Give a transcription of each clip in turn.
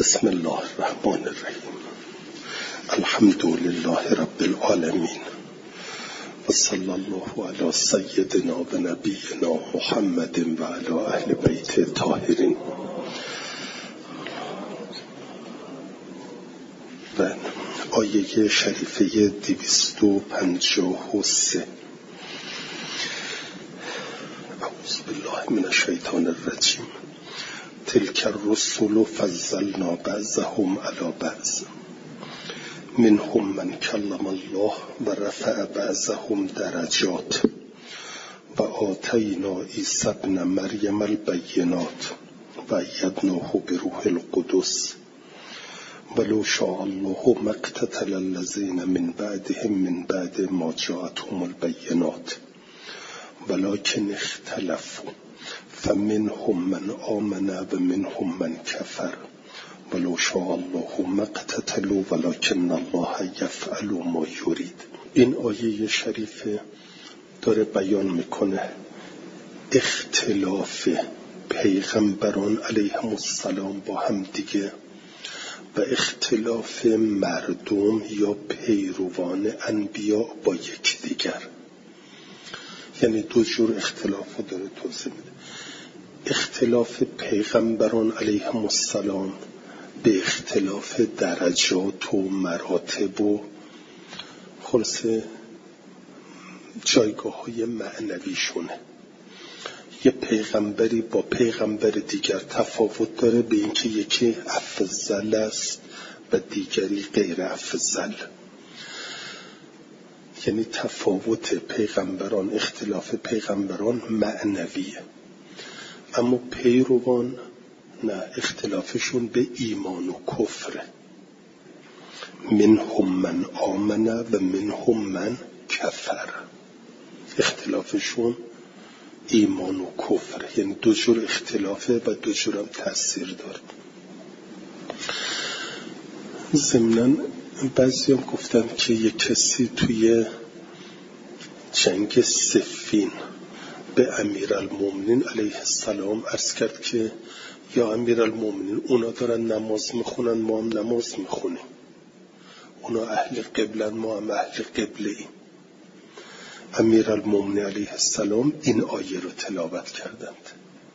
بسم الله الرحمن الرحیم. الحمد لله رب العالمین و صلی الله علی سیدنا و نبینا محمد و علی اهل بیت الطاهرین. و آیه شریفه 253. اعوذ بالله من الشیطان الرجیم. تلك الرسل فضلنا بعضهم على بعض منهم من كلم الله ورفع بعضهم درجات وآتينا عيسى ابن مريم البينات وأيدناه بروح القدس ولو شاء الله ما اقتتل الذين من بعدهم من بعد ما جاءتهم البينات ولكن اختلفوا فمنهم من آمن ومنهم من كفر ولو شاء الله ما اقتتلوا ولكن الله يفعل ما يريد. این آیه شریفه داره بیان میکنه اختلاف پیغمبران علیهم السلام با هم دیگه و اختلاف مردم یا پیروان انبیا با یکدیگر. یعنی دو جور اختلاف رو داره توضیح میده. اختلاف پیغمبران علیهم السلام به اختلاف درجات و مراتب و خلاصه جایگاه های معنویشونه. یه پیغمبری با پیغمبر دیگر تفاوت داره به اینکه یکی افضل است و دیگری غیر افضل. یعنی تفاوت پیغمبران، اختلاف پیغمبران معنویه، اما پیروان نه، اختلافشون به ایمان و کفره. منهم من آمن و منهم من کفر. اختلافشون ایمان و کفر، یعنی دو جور اختلافه و دو جور هم تأثیر داره. ضمناً بعضی هم گفتن که یک کسی توی جنگ صفین به امیرالمومنین علیه السلام عرض کرد که یا امیرالمومنین اونا دارن نماز میخونن، ما هم نماز میخونیم. اونا اهل قبلن، ما هم اهل قبله ایم. امیرالمومنین علیه السلام این آیه رو تلاوت کردند.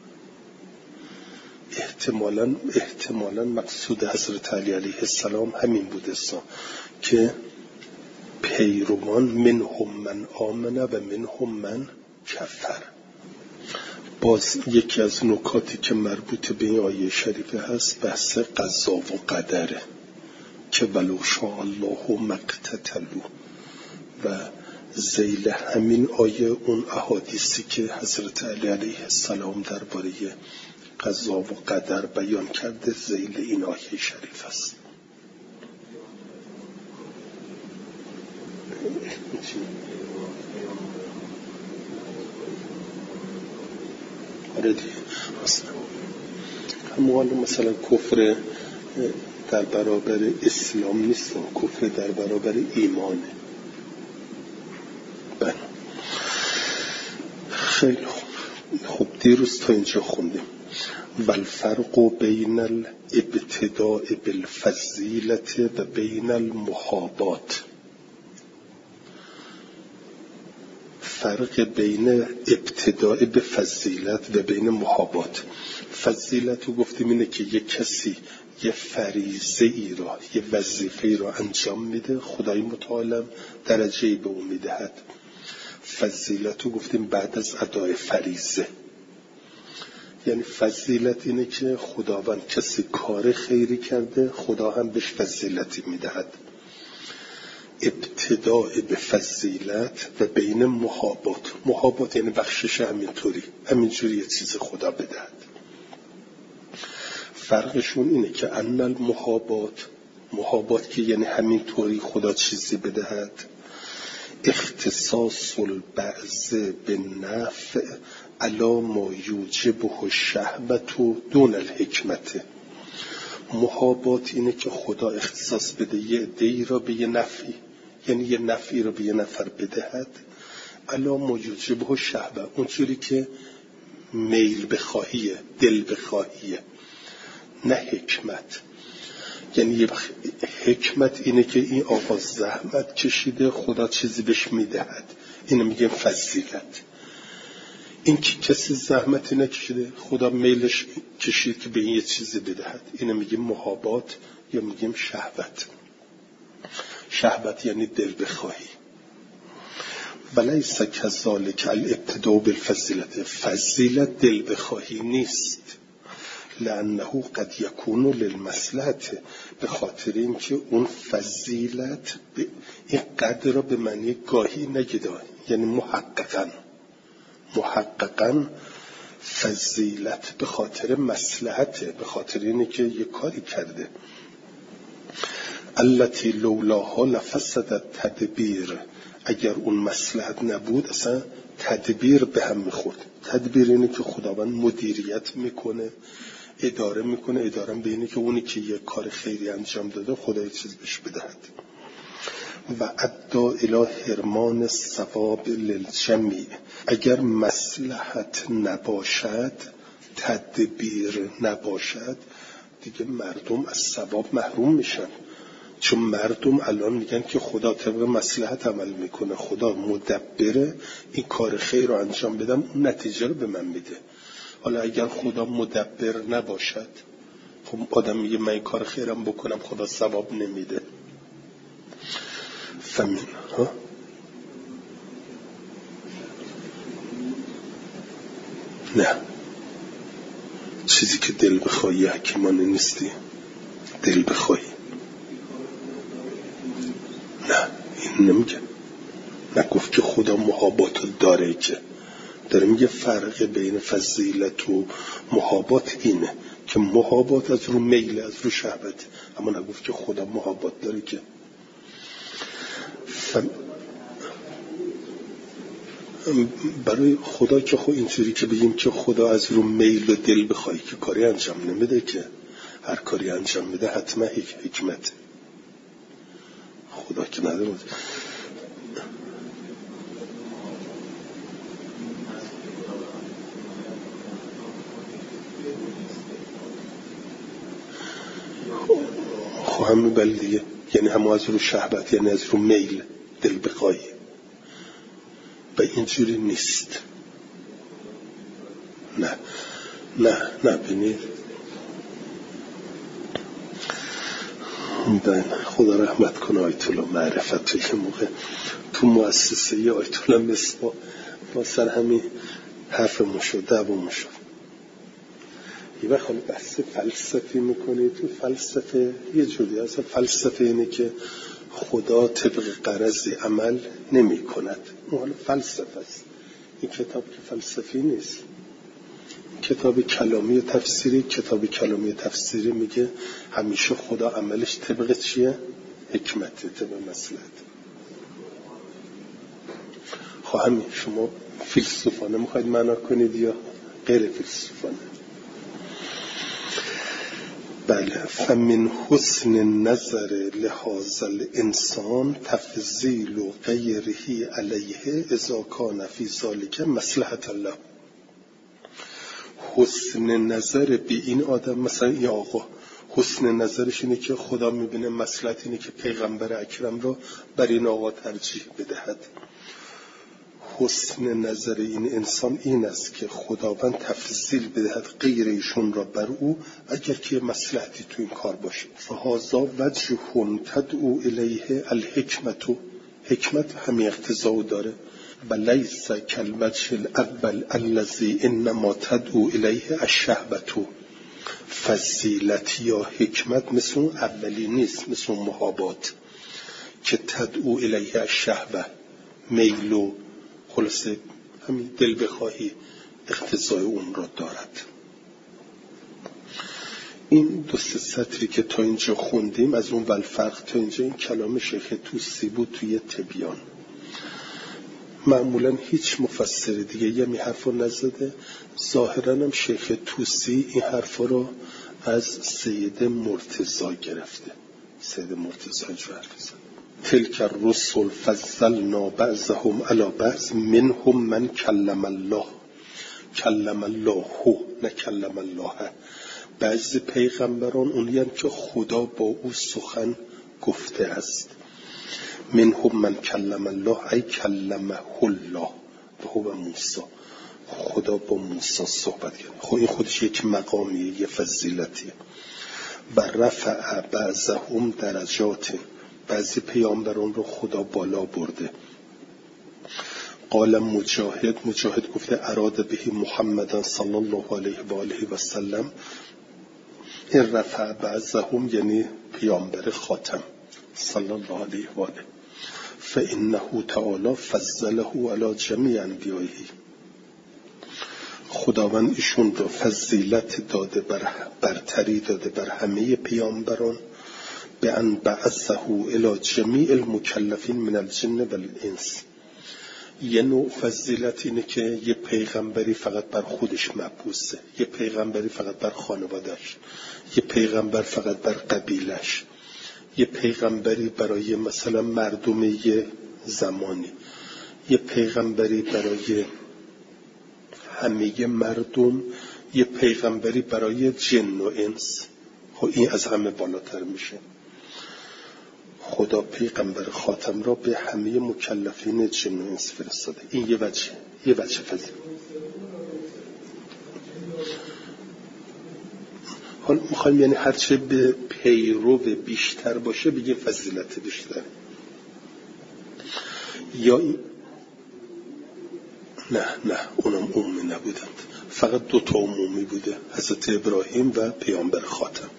احتمالاً مقصود حضرت علی علیه السلام همین بوده که پیروان منهم من آمن و منهم من کفر. باز یکی از نکاتی که مربوط به این آیه شریفه هست بحث قضا و قدره که ولو شاء الله ما اقتتلوا و ذیل همین آیه اون احادیثی که حضرت علی علیه السلام درباره قضا و قدر بیان کرده ذیل این آیه شریف است. مثلا کفر در برابر اسلام نیست، کفر در برابر ایمانه. بله خیلی خوب. دیروز تا اینجا خوندیم والفرق بین الابتداء بالفضیلت و بین المحابات. فرق بین ابتداء به فضیلت و بین محابات. فضیلت رو گفتیم اینه که یک کسی یه فریضه ای را، یه وظیفه ای را انجام میده، خدای متعال درجه‌ای به اون میدهد. فضیلت رو گفتیم بعد از ادای فریضه. یعنی فضیلت اینه که خداوند کسی کار خیری کرده، خدا هم بهش فضیلتی میدهد. ابتداء به فضیلت و بین محابات یعنی بخشش همینجوری یه چیز خدا بدهد. فرقشون اینه که ان المحابات که یعنی همینطوری خدا چیزی بدهد، اختصاص البعض بالنفع علی ما یوجبه الشهوة دون الحکمت. محابات اینه که خدا اختصاص بده یه عده‌ای را به یه نفعی، یعنی یه نفعی را به یه نفر بدهد علی ما یوجبه الشهوة، اونجوری که میل بخواهیه، دل بخواهیه، نه حکمت. یعنی یه حکمت اینه که این آقا زحمت کشیده، خدا چیزی بهش میدهد، اینو میگیم فضیلت. این که کسی زحمتی نکشیده، خدا میلش کشید که به این یه چیزی بدهد، اینو میگیم محابات یا میگیم شهوت. شهوت یعنی دل بخواهی. ولیس کذالک الابتداء بالفضیلت، فضیلت دل بخواهی نیست. لانه قد یکون للمصلحت، به خاطر اینکه اون فضیلت این قدر را به معنی گاهی نگیده، یعنی محققاً فضیلت به خاطر مصلحته، به خاطر اینه که یه کاری کرده. التي لولاها لفسدت تدبیر، اگر اون مصلحت نبود اصلا تدبیر به هم میخورد. تدبیر اینه که خداوند مدیریت میکنه، اداره میکنه، اداره به اینه که اونی که یه کار خیری انجام داده خدا یه چیز بهش بدهد. و ادعا الی حرمان الثواب للجمیع، اگر مصلحت نباشد، تدبیر نباشد، دیگه مردم از ثواب محروم میشن. چون مردم الان میگن که خدا طبق مصلحت عمل میکنه، خدا مدبره، این کار خیر رو انجام بدم اون نتیجه رو به من میده. حالا اگر خدا مدبر نباشد، خب آدم میگه من این کار خیرم بکنم خدا ثواب نمیده. فمین ها نه، چیزی که دل بخواهی حکیمانه نیستی. دل بخواهی نه، این نمیگه. نگفت که خدا محابات داره، که داره میگه فرق بین فضیلت و محابات اینه که محابات از رو میل، از رو شهوت، اما نگفت که خدا محابات داره. که برای خدا که خود اینجوری که بگیم که خدا از رو میل و دل بخوای که کاری انجام نمیده، که هر کاری انجام میده حتما حکمت خدا که نداره. خب همین بله دیگه، یعنی هم از رو شهوت، یعنی از رو میل دل بخوای، و اینجوری نیست. نه بینید خدا رحمت کنه آیت الله معرفت توی موقع تو مؤسسه آیت الله مصباح با سر همین حرفمون شد، دعوامون شد. یه وقت خالی بحث فلسفی میکنی. تو فلسفه یه جوری هست، فلسفه اینه که خدا طبق غرض عمل نمی کند. اون حالا فلسفه است. این کتاب که فلسفی نیست، کتاب کلامی و تفسیری. کتاب کلامی و تفسیری میگه همیشه خدا عملش طبق چیه؟ حکمته، طبق مصلحت. خب همین شما فیلسوفانه میخواید معنا کنید یا غیر فیلسوفانه؟ بله. فمن حسن نظر لهذا الانسان تفضیل غیره علیه اذا کان فی ذلک مصلحت الله. حسن نظر به این آدم، مثلا این آقا حسن نظرش اینه که خدا میبینه مصلحت اینه که پیغمبر اکرم رو بر این آقا ترجیح بدهد. حسن نظر این انسان این است که خداوند تفضیل بدهد غیر ایشون را بر او اگر که مصلحتی تو این کار باشه. فهذا وجه تدعو الیه الحکمت، حکمت همین اقتضا داره. ولیس کالوجه الاول الذی انما تدعو الیه الشهوت. فضیلت یا حکمت مثل اون اولی نیست، مثل اون محابات که تدعو الیه الشهوه، میل و خلاصه همین دل بخواهی اقتضای اون را دارد. این دو سه سطری که تا اینجا خوندیم از اون والفرق تا اینجا، این کلام شیخ توسی بود توی تبیان. معمولا هیچ مفسر دیگه یه می حرف رو نزده. ظاهرا هم شیخ توسی این حرف رو از سید مرتضی گرفته. سید مرتضی جو حرف زد: تلک الرسل فضلنا بعضهم علی بعض منهم من کلم الله. کلم الله نه کلم الله. بعضی پیغمبران اونیان که خدا با او سخن گفته است. منهم من کلم الله ای کلمه الله و هو موسی، خدا با موسی صحبت کرد. خب این خودش یک مقامیه، یه فضیلتیه. و رفع بعضهم درجات، بعضی پیامبران رو خدا بالا برده. قال مجاهد گفته اراد به محمد صلی الله علیه و آله و سلم، این رفع بعضهم یعنی پیامبر خاتم صلی الله علیه و آله، فانه تعالی فضله علی جمیع انبیائه، خداوند ایشون رو فضیلت داده، برتری داده بر همه پیامبران، به ان بعثه الی جمیع المکلفین من الجن و الانس. یه نوع فضیلت اینه که یه پیغمبری فقط بر خودش مبعوثه، یه پیغمبری فقط بر خانوادهش، یه پیغمبر فقط بر قبیلش، یه پیغمبری برای مثلا مردم یه زمانی، یه پیغمبری برای همه مردم، یه پیغمبری برای جن و انس. خب این از همه بالاتر میشه. خدا پیغمبر خاتم را به همه مکلفین جن و انس فرستاده. این یه وجه فضیلت. حالا میخوایم یعنی هرچه به پیرو بیشتر باشه بگیم فضیلت بیشتره. یا این نه اونم عمومی نبودند، فقط 2 عمومی بوده، حضرت ابراهیم و پیامبر خاتم.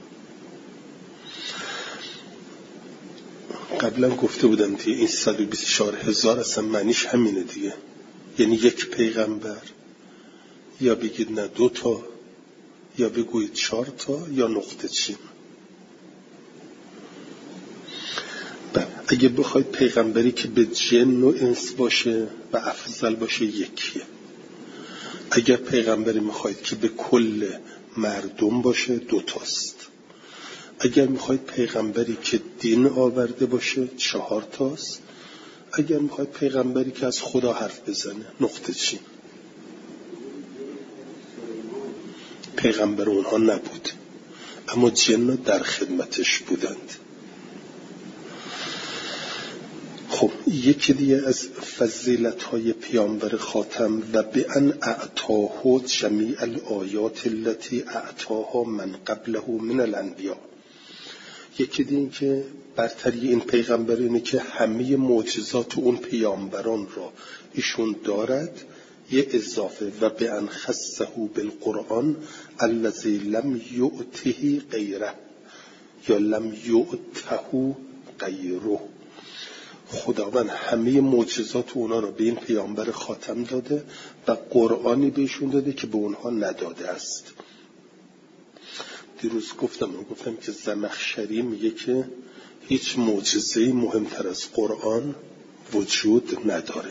قبلا گفته بودم دیگه این 124,000 اصلا معنیش همینه دیگه، یعنی یک پیغمبر، یا بگید نه 2 یا بگوید 4 یا نقطه چین. اگه بخواید پیغمبری که به جن و انس باشه و افضل باشه یکیه. اگر پیغمبری میخواید که به کل مردم باشه 2 اگر میخواید پیغمبری که دین آورده باشه 4 اگر میخواید پیغمبری که از خدا حرف بزنه نقطه چین. پیغمبر اونها نبود اما جن در خدمتش بودند. خب یکی دیگه از فضیلت‌های پیامبر خاتم و به ان اعطاه جمیع الآیات التي اعطاها من قبله من الانبیاء. یکی دیگه این که برتری این پیغمبر اینه که همه معجزات اون پیامبران را ایشون دارد، یه اضافه و به ان خصه بالقرآن الذی لم یؤته غیره یا لم یؤته غیره. خداوند همه معجزات اونا رو به این پیامبر خاتم داده و قرآنی بهشون داده که به اونها نداده است. دیروز گفتم که زمخشری میگه که هیچ معجزه‌ای مهمتر از قرآن وجود نداره.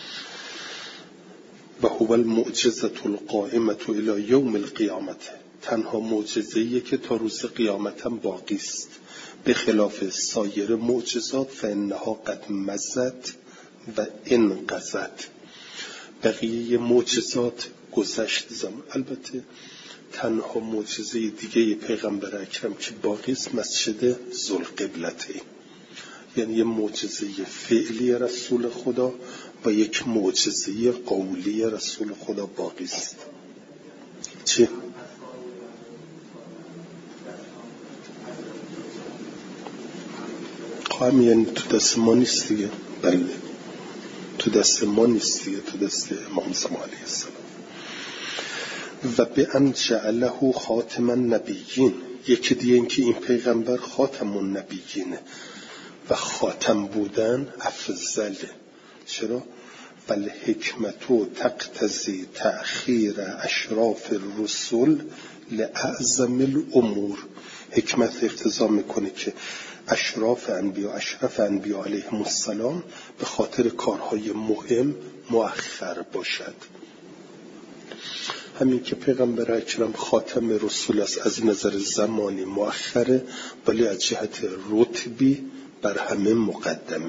و هو المعجزة القائمة الى یوم القیامة، تنها معجزه‌ایه که تا روز قیامت هم باقی است. به خلاف سایر معجزات فانها قد مضت و انقضت. بقیه معجزات گذشت زمان. البته تنها معجزه دیگه پیغمبر اکرم که باقی است مسجد ذوالقبلته، یعنی یه معجزه فعلی رسول خدا و یک معجزه قولی رسول خدا باقی است. چی؟ خواهم یعنی تو دست ما نیست دیگه. بله تو دست ما نیست دیگه، تو دست امام زمان علیه السلام. و به ان جعله خاتم النبیین. یکی دیگه این که این پیغمبر خاتم النبیینه و خاتم بودن افضله. چرا؟ والحکمت تقتضی تأخیر اشراف الرسل لأعظم الامور. حکمت اقتضا میکنه که اشراف انبیا علیهم السلام به خاطر کارهای مهم مؤخر باشد. همین که پیغمبر اکرم خاتم رسول است از نظر زمانی مؤخره، ولی از جهت رتبی بر همه مقدمه.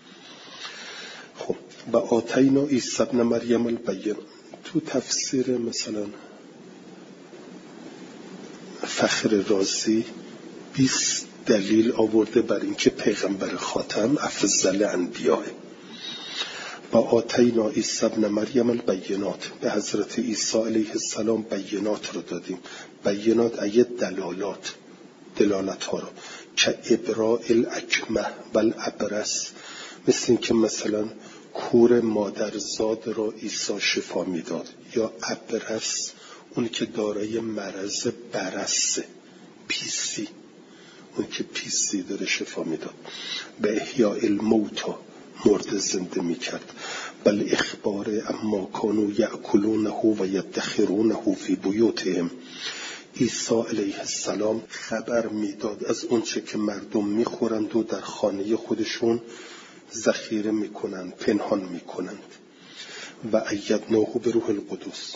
خب و آتینا عیسی ابن مریم البین. تو تفسیر مثلا فخر رازی 20 دلیل آورده بر اینکه پیغمبر خاتم افضل انبیاء. و آتینا عیسی ابن مریم البینات، به حضرت عیسی علیه السلام بینات رو دادیم. بینات ای دلالت ها رو که ابراء الاکمه و الابرس، مثل این که مثلا کور مادرزاد را عیسی شفا میداد، یا ابرس اون که دارای مرض برسه، پیسی، اون که پیسی داره شفا میداد. به احیاء الموتی، مرد زنده میکرد. بل اخبار اما کانوا یأکلونه و یدخرونه فی بیوتهم، عیسی علیه السلام خبر میداد از اون چه که مردم میخورند و در خانه خودشون ذخیره میکنند، پنهان میکنند. و ایدناه به روح القدس.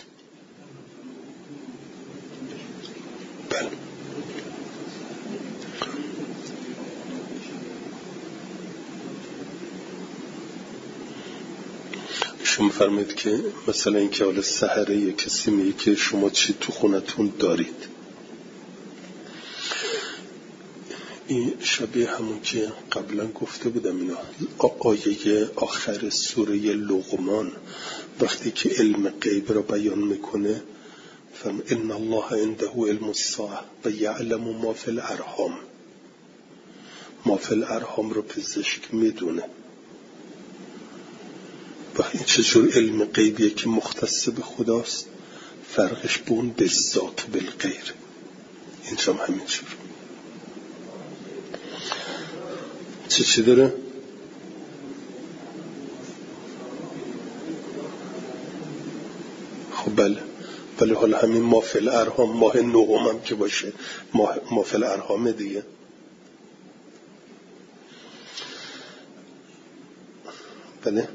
بله. شما فرمایید که مثلا این که حالا سحره یک کسی میگه که شما چی تو خونتون دارید، این شبیه همون که قبلا گفته بودم. اینا آیه آخر سوره لقمان وقتی که علم غیب را بیان میکنه، فرم ان الله عنده علم الساعه و یعلم ما فی الارحام. ما فی الارحام رو پزشک میدونه. و این چجور علم غیبیه که مختص به خداست، فرقش به اون بالذات بالغیر. اینجا هم همینجور. چی داره؟ خب بله حالا همین ما فی الارحام، ماه نهم هم که باشه ما فی الارحام دیگه. بله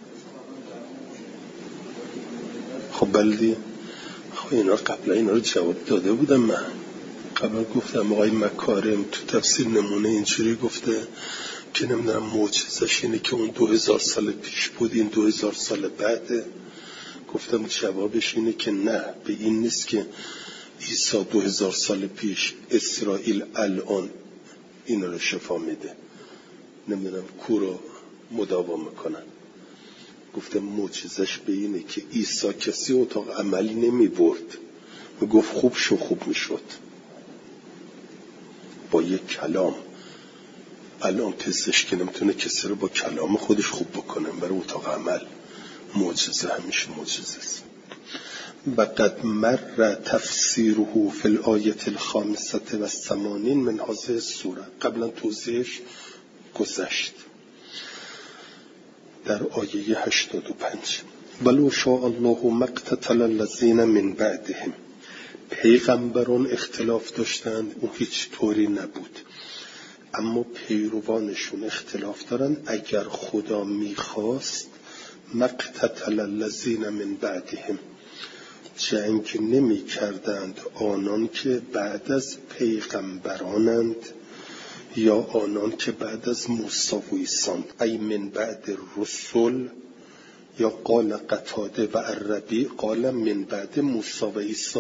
خب بله دیگه. خب اینا قبلا اینا رو جواب داده بودم. من قبلا گفتم آقای مکارم تو تفسیر نمونه اینجوری گفته که نمیدونم معجزش اینه که اون 2000 سال پیش بود، این 2000 سال بعده. گفتم جوابش اینه که نه، به این نیست که عیسی 2000 سال پیش اسرائیل الان اینا رو شفا میده، نمیدونم کورو مداوا میکنن. گفتم معجزش به اینه که عیسی کسی اتاق عملی نمی برد و گفت خوب شو، خوب میشد با یک کلام. الان پزشکی نمیتونه کسی رو با کلام خودش خوب بکنه، برای اتاق عمل. معجزه همیشه معجزه است. و قد مر تفسیره فی الآیه الخامسة و 80 من هذه السوره، قبلا توضیحش گذشت در آیه 85. ولو شاء الله ما اقتتل الذین من بعدهم، پیغمبران اختلاف داشتند، اون هیچ طوری نبود، اما پیروانشون اختلاف دارن. اگر خدا میخواست مقتتل الذین من بعدهم، جنگ نمی کردند آنان که بعد از پیغمبرانند یا آنان که بعد از موسی و عیسی، ای من بعد الرسل، یا قال قتاده و عربی قال من بعد موسی و عیسی.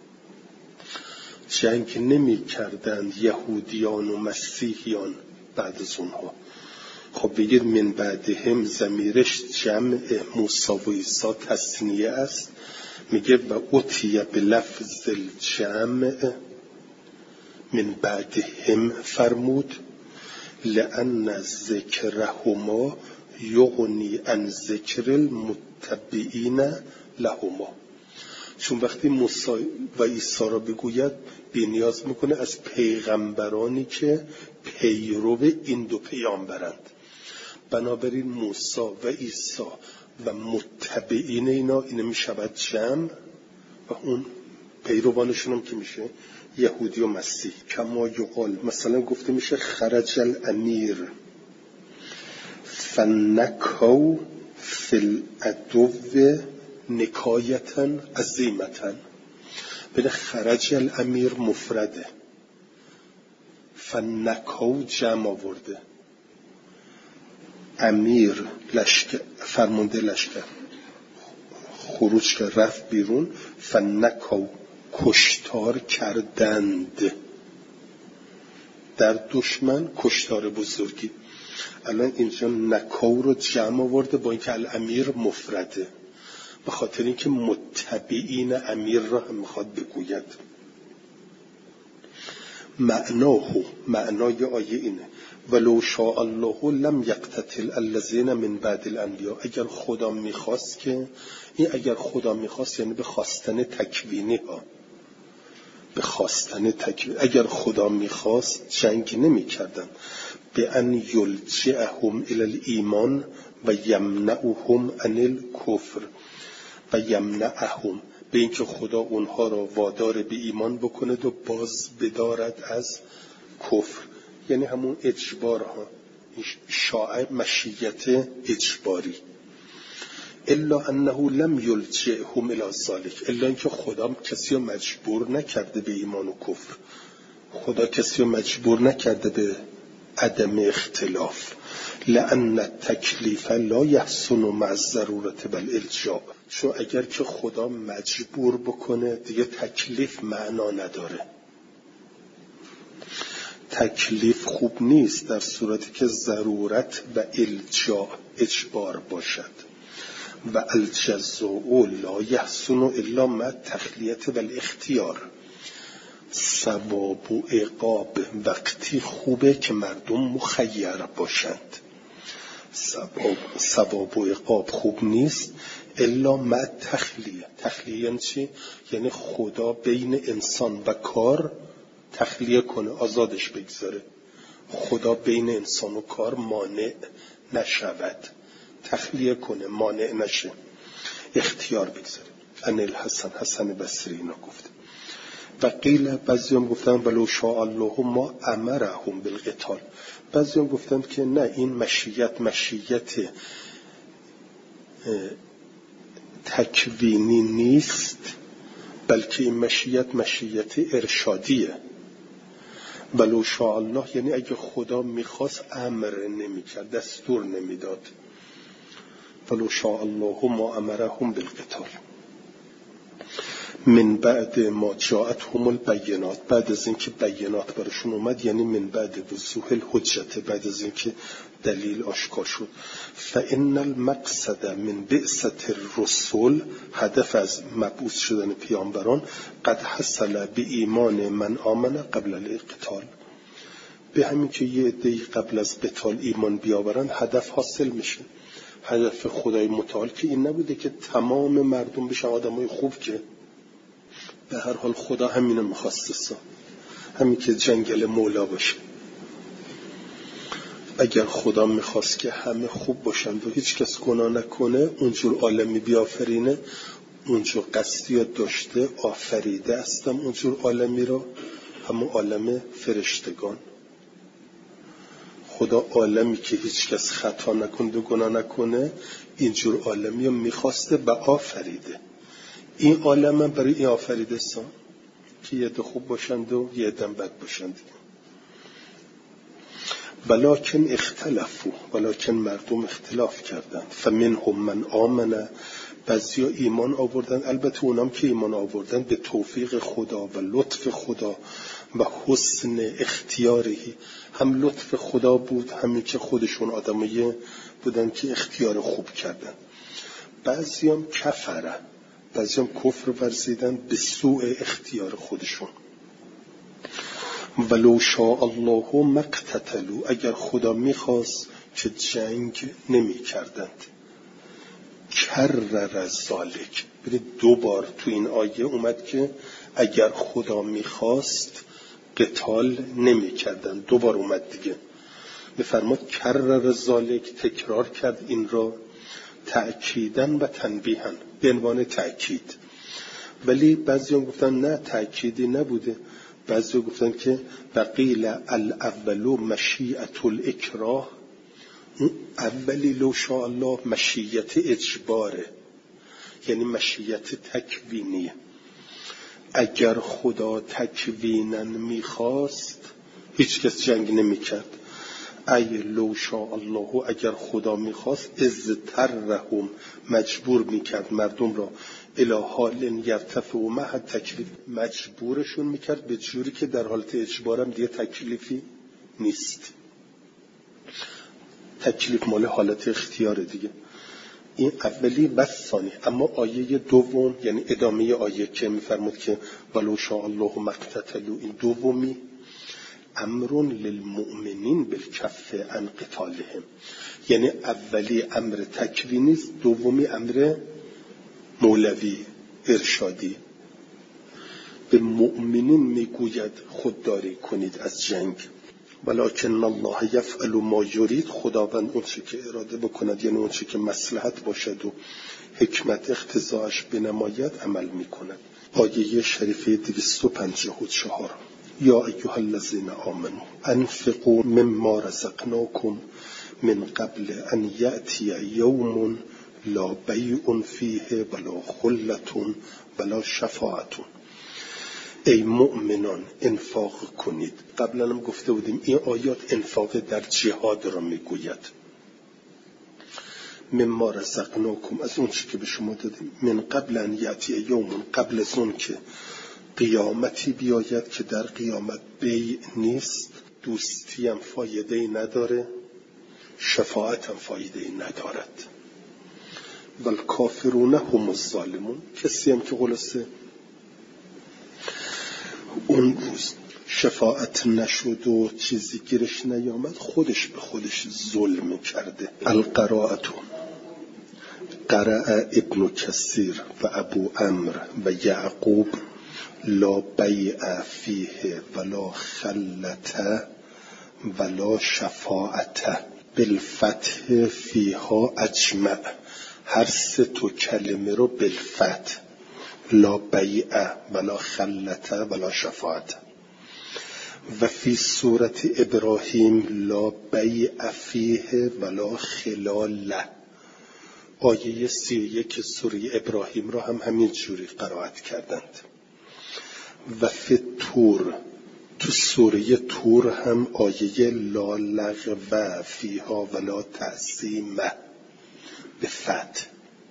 جنگ نمی کردند یهودیان و مسیحیان بعد از اونها. خب بگید من بعدهم ضمیرش جمع موسی و عیسی تثنیه است، میگه و اتیه به لفظ الجمع من بعدهم فرمود، لأن ذکرهما یغنی عن ذکر المتبعین لهما. چون وقتی موسی و عیسی را بگوید بی‌نیاز میکنه از پیغمبرانی که پیرو این دو پیامبرند. بنابراین موسی و عیسی و متبعین اینا میشود جمع و اون پیروانشون هم که میشه یهودی و مسیح. کما یقال، مثلا گفته میشه خرج الامیر فنکو فی العدو نکایتا عظیمتا. بله خرج الامیر مفرده، فنکو جمع آورده. امیر لشکر، فرمانده لشکر، خروج که رفت بیرون، فنکو کشتار کردند. در دشمن کشتار بزرگی. الان اینجا نکو رو جمع آورده با اینکه الامیر مفرده، به خاطر اینکه متبعین امیر را هم میخواد بگوید. معنای آیه اینه ولو شاء الله لم یقتتل الذین من بعد الانبیاء. اگر خدا میخواست که اگر خدا میخواست یعنی به خواستن تکوینی ها، به خواستن تکوین. اگر خدا میخواست جنگ نمیکردن. به ان یلجئهم الی الایمان و یمنعهم عن الکفر و یمنعهم، به اینکه خدا اونها را وادار به ایمان بکند و باز بدارد از کفر، یعنی همون اجبار ها، شاع مشیت اجباری. الا انه لم یلجئهم الی ذلک، الا اینکه خدا کسی رو مجبور نکرده به ایمان و کفر، خدا کسی رو مجبور نکرده به عدم اختلاف. لأن التکلیف لا یحسن مع الضرورة بل الجاء. چون اگر که خدا مجبور بکنه دیگه تکلیف معنا نداره. تکلیف خوب نیست در صورتی که ضرورت و الجاء اجبار باشد. و الجزاء لا یحسن الا مع تخلیة و الاختیار. ثواب و عقاب وقتی خوبه که مردم مخیر باشند. ثواب و عقاب خوب نیست الا مع تخلیه. تخلیه یعنی چی؟ یعنی خدا بین انسان و کار تخلیه کنه، آزادش بگذاره. خدا بین انسان و کار مانع نشود، تخلیه کنه، مانع نشه، اختیار بگذاره. ان الحسن، حسن بصری اینا گفته. و قیل، بعضی هم گفتن ولو شاء الله ما امرهم بالقتال. بعضی هم گفتن که نه، این مشیت تکوینی نیست، بلکه این مشیت ارشادیه. ولو شاء الله یعنی اگه خدا میخواست امر نمیکرد، دستور نمیداد. ولو شاء الله ما امرهم بالقتال من بعد ما جاءتهم البینات، بعد از اینکه بینات براشون اومد، یعنی من بعد وضوح الحجت، بعد از اینکه دلیل آشکار شد. فإن المقصد من بعثة الرسل، هدف از مبعوث شدن پیامبران، قد حصل به ایمان من آمن قبل القتال، به همین که یه عده‌ای قبل از قتال ایمان بیاورن هدف حاصل میشه. هدف خدای متعال که این نبوده که تمام مردم بشن آدمای خوب، که به هر حال خدا همینو میخواسته، همین که جنگل مولا باشه. اگر خدا میخواست که همه خوب باشن و هیچ کس گناه نکنه، اونجور عالمی بیافرینه، اونجور قصدی داشته، آفریده استم اونجور عالمی را، همون عالم فرشتگان. خدا عالمی که هیچ کس خطا نکنه و گناه نکنه، اینجور عالمی رو میخواسته و آفریده. این عالم هم برای این آفریده است که یه عده خوب باشند و یه عده بد باشند. ولکن اختلفوا، ولکن مردم اختلاف کردند. فمنهم من آمن، بعضیا ایمان آوردن، البته اونام که ایمان آوردن به توفیق خدا و لطف خدا و حسن اختیاری. هم لطف خدا بود، همین که خودشون آدمایی بودن که اختیار خوب کردن. بعضیام کفره، بعضیام کفر ورزیدن به سوء اختیار خودشون. ولو شاء الله مقتتلوا، اگر خدا میخواست که جنگ نمی کردند. کرر ذالک، ببینید دو بار تو این آیه اومد که اگر خدا میخواست قتال نمی کردند، دو بار اومد دیگه. بفرماد کرر ذالک، تکرار کرد این را، تأکیدن و تنبیهن، به عنوان تأکید. ولی بعضیان گفتن نه، تأکیدی نبوده. بعضی گفتن که وقیل الاول مشیئة الاکراه، اولی لو شاء الله مشیت اجباره، یعنی مشیت تکوینیه. اگر خدا تکویناً میخواست هیچ کس جنگ نمیکرد. ای لو شاء الله، اگر خدا میخواست اضطرهم، مجبور میکرد مردم را الی حال یرتفع و مع تکلیف، مجبورشون میکرد به جوری که در حالت اجبارم دیگه تکلیفی نیست. تکلیف مال حالت اختیار دیگه. این اولی و ثانی. اما آیه دوم یعنی ادامه آیه که میفرمود که ولو شاء الله ما اقتتلوا، این دومی امر للمؤمنین بالکف عن قتالهم، یعنی اولی امر تکوینی است، دومی امر مولوی ارشادی. به مؤمنین میگوید خودداری کنید از جنگ. ولکن الله یفعل ما یرید، خداوند اون چه که اراده بکند یعنی اون چه که مصلحت باشد و حکمت اقتضاعش بنماید عمل میکند. آیه شریفه 254 یا ایها الذین آمنوا انفقوا مما رزقناکم من قبل ان یأتی یوم لا بیع فیه ولا خلة ولا شفاعة. ای مؤمنان انفاق کنید. قبلا هم گفته بودیم این آیات انفاق در جهاد را میگوید. مما رزقناکم، از اون چی که به شما دادیم، من قبل ان یأتی یوم، قبل از اون که قیامتی بیاید که در قیامت بیع نیست، دوستی هم فایده نداره، شفاعت هم فایده ندارد. والکافرون هم الظالمون، کسی هم که خلاصه اون روز شفاعت نشد و چیزی گیرش نیامد، خودش به خودش ظلم کرده. القراءة قرأ ابن کثیر و ابو عمرو و یعقوب لا بیع فیه ولا خلة ولا شفاعت، بالفتح فیها اجمع. هر سه تو کلمه رو بالفتح، لا بیع ولا خلة ولا شفاعت. و فی سورة ابراهیم لا بیع فیه ولا خلال. آیه 31 سوره ابراهیم را هم همین جوری قرائت کردند. و فی تور، تو سوره تور هم آیه لا لغو فیها ولا تعصیم به فتح،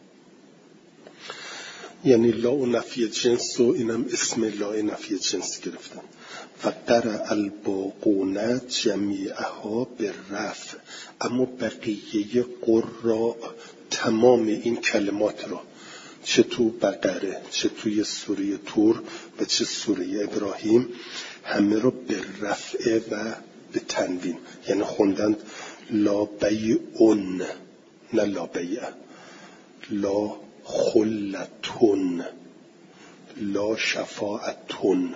یعنی لا و نفی جنس، و اینم اسم لا نفی جنس گرفتن. و قرأ الباقون جمیعها بالرفع، اما بقیه قراء تمام این کلمات را چه تو بقره، چه توی سوره تور و چه سوره ابراهیم، همه را به رفع و به تنوین، یعنی خوندند لا بیعون، نه لا بیع، لا خلتون، لا شفاعتون.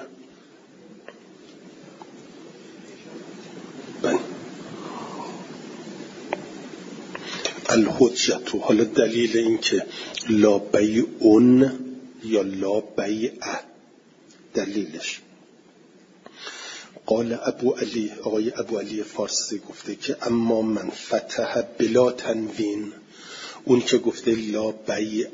الحجت، حالا دلیل این که لا بیعون یا لا بیع، دلیلش قال ابو علی، آقای ابو علی فارسی گفته که اما من فتح بلا تنوین، اون که گفته لا بیع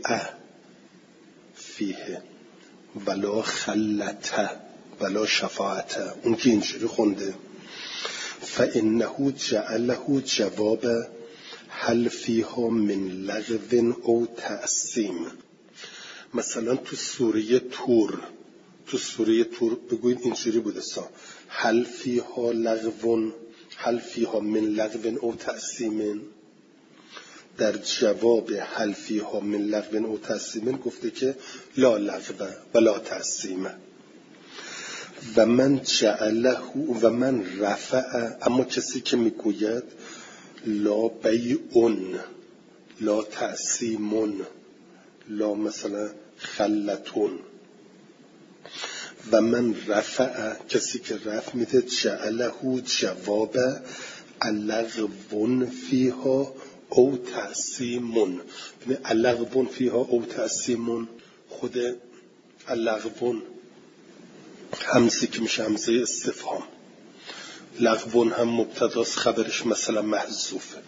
فیه ولا خلته ولا شفاعته، اون که اینجوری خونده، فانه جعله جواب هل فیها من لغو او تعصیم. مثلا تو سوره تور بگوید اینجوری بوده سا هل فیها لغو، هل فیها من لغو او تعصیم. در جواب هل فیها من لغو او تعصیم گفته که لا لغو ولا تعصیم. و من جعله و من رفع، اما کسی که میگوید لا بیعون، لا تعصیمون، لا مثلا خلتون، و من رفع، کسی که رفع میده، جعله جواب لغو فیها او تعصیمون. لغو فیها او تعصیمون، خود لغو همزه که میشه همزه استفهام، لغو هم مبتداست، خبرش مثلا محذوفه.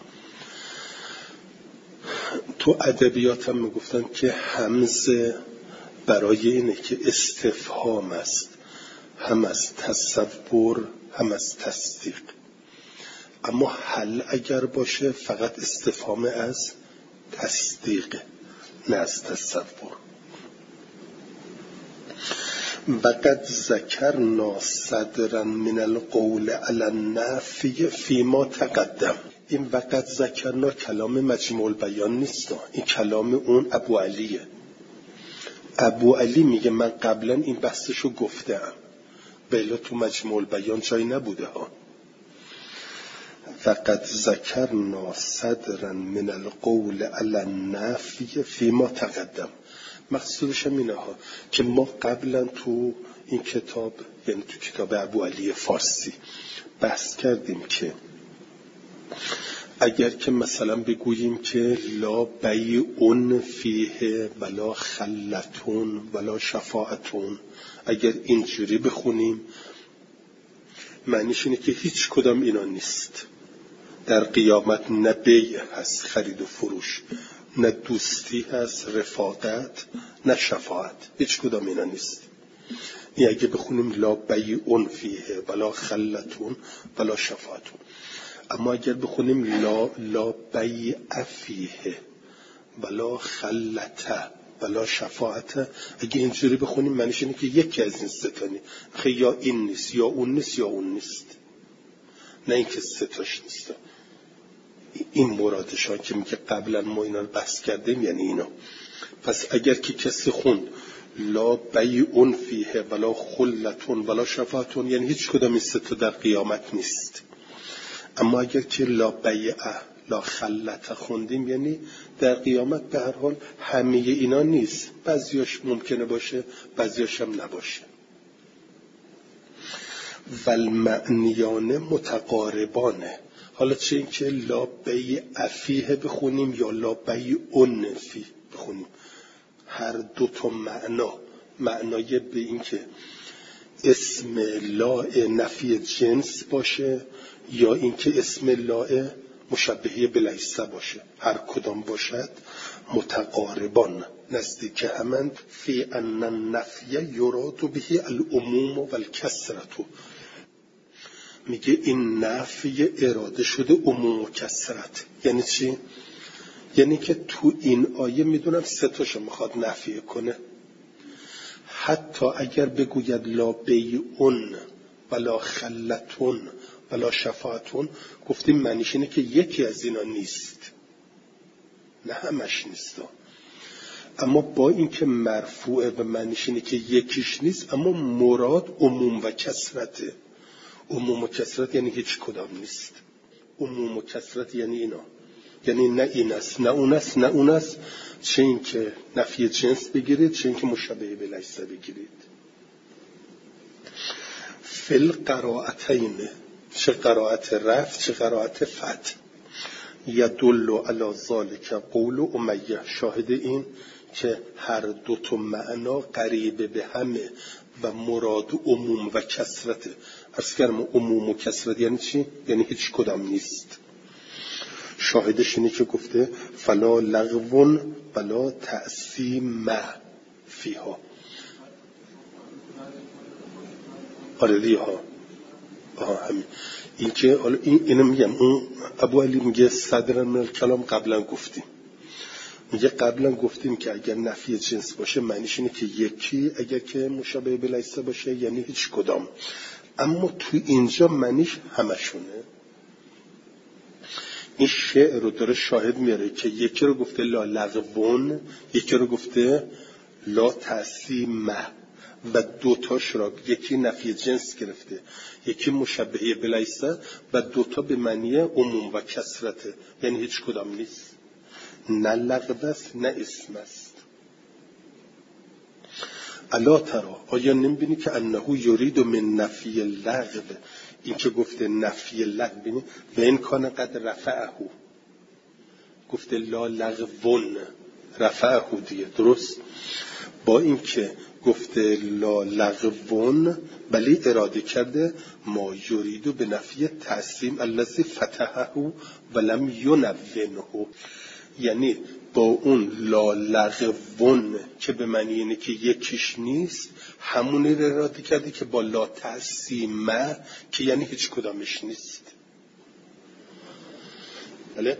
تو ادبیات هم میگفتن که همزه برای اینه که استفهام است، هم از تصور هم از تصدیق. اما هل اگر باشه فقط استفهام از تصدیق، نه از تصور. وقد ذکرنا صدرا من القول علی النفی فیما تقدم. این وقد ذکرنا کلام مجموع البیان نیست، این کلام اون ابو علیه. ابو علی میگه من قبلا این بحثشو گفتم، بله تو مجموع البیان جایی نبوده ها. فقد ذکرنا صدرا من القول علی النفی فیما تقدم. مقصودش هم اینه ها که ما قبلا تو این کتاب، یعنی تو کتاب ابو علی فارسی بحث کردیم که اگر که مثلا بگوییم که لا بیعون فیه ولا خلتون ولا شفاعتون، اگر اینجوری بخونیم معنیش اینه که هیچ کدام اینا نیست. در قیامت نه بیع هست، خرید و فروش، نه دوستی هست، رفاقت، نه شفاعت، هیچ کدام اینا نیست. این اگه بخونیم لا بیعون فیه ولا خلتون ولا شفاعتون. اما اگر بخونیم لا بیع فیه ولا خلت ولا شفاعت، اگه اینجوری بخونیم معنیش اینه که یکی از این ستانی، خیلی یا این نیست یا اون نیست یا اون نیست، نه اینکه ستاش نیست. این مرادشان که میگه قبلا ما اینا رو بحث کردیم یعنی اینا. پس اگر که کسی خوند لا بیعون فیه ولا خلتون ولا شفاعتون، یعنی هیچ کدام این ستا در قیامت نیست. اما اگر که لا بیع لا خلت خوندیم یعنی در قیامت به هر حال همه اینا نیست، بعضیاش ممکنه باشه بعضیاش هم نباشه. والمعنیان متقاربانه. حالا چه این که لا بیع فیه بخونیم یا لا بیعون فیه بخونیم، هر دو تا معنای به این که اسم لا نفی جنس باشه یا این که اسم لا مشبهه بلیسه باشه، هر کدام باشد متقاربان نزدیک همند. فی ان النفی یراد به العموم و الکثرت. میگه این نفی اراده شده عموم و کثرت. یعنی چی؟ یعنی که تو این آیه میدونم سه تاشو میخواد نفی کنه. حتی اگر بگوید لا بیعون ولا خلتون ولا شفاعتون، گفتیم معنیش اینه که یکی از اینا نیست، نه همش نیست. اما با این که مرفوعه و معنیش اینه که یکیش نیست، اما مراد عموم و کثرته. عموم و کثرت یعنی هیچ کدام نیست. عموم و کثرت یعنی اینا، یعنی نه این است نه اون است نه اون است، چه این که نفی جنس بگیرید چه این که مشابه بلیسه بگیرید. فل قرائتین، چه قرائت رفع چه قرائت فتح. یدل علی ذلک قول امیه. شاهد این که هر دو تا معنا قریب به همه و مراد عموم و کثرت. عرض کردم عموم و کثرت یعنی چی؟ یعنی هیچ کدام نیست. شاهدش اینه که گفته فلا لغون ولا تأثیم فیها. آره ها همین. این که اینو میگم، اون ابو علی میگه صدرن من الکلام قبلا گفتیم. میگه قبلا گفتیم که اگر نفی جنس باشه معنیش اینه که یکی، اگر که مشابه بلیسه باشه یعنی هیچ کدام. اما تو اینجا معنیش همشونه. این شعر رو داره شاهد میاره که یکی رو گفته لا لغون، یکی رو گفته لا تأثیم و دوتاش را یکی نفی جنس گرفته یکی مشبهه بلیسه و دوتا به معنی عموم و کثرته، یعنی هیچ کدام نیست، نه لغو است نه اسم است. الا ترا، آیا نمیبینی که انه یرید من نفی اللغو، این که گفته نفی لغو بینی و این کان قد رفعه، گفته لا لغون رفعه دیگه، درست؟ با این که گفته لا لغون ولی اراده کرده ما یریدو به نفی تعصیم الذی فتحه ولم ینونه، یعنی با اون لا لغون که به معنی اینه که یکیش نیست همونی رو اراده کرده که با لا تعصیم که یعنی هیچ کدامش نیست. بله؟